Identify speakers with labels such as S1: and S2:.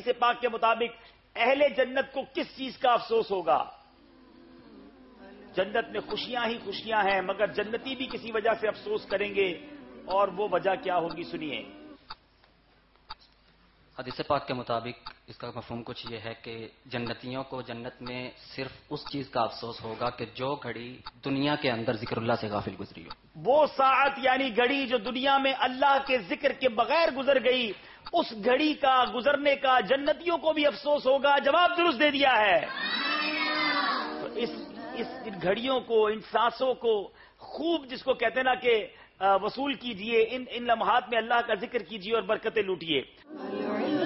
S1: हदीस पाक के मुताबिक अहले जन्नत को किस चीज का अफसोस होगा? जन्नत में खुशियां ही खुशियां हैं, मगर जन्नती भी किसी वजह से अफसोस करेंगे, और वो वजह क्या होगी, सुनिए।
S2: हदीस पाक के मुताबिक इसका मफहूम कुछ ये है कि जन्नतियों को जन्नत में सिर्फ उस चीज का अफसोस होगा कि जो घड़ी दुनिया के अंदर जिक्रुल्लाह से गाफिल गुजरी हो।
S1: वो साअत यानी घड़ी जो दुनिया में अल्लाह के जिक्र के बगैर गुजर गई, उस घड़ी का गुजरने का जन्नतियों को भी अफसोस होगा। जवाब दुरुस्त दे दिया है। तो इन घड़ियों को, इन सांसों को खूब, जिसको कहते ना कि वसूल कीजिए, इन लम्हात में अल्लाह का जिक्र कीजिए और बरकतें लूटिए।